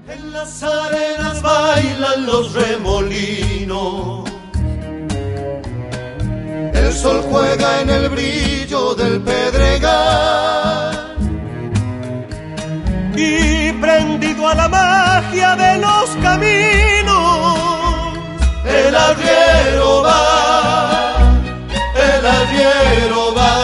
En las arenas bailan los remolinos, el sol juega en el brillo del pedregal, y prendido a la magia de los caminos, el arriero va,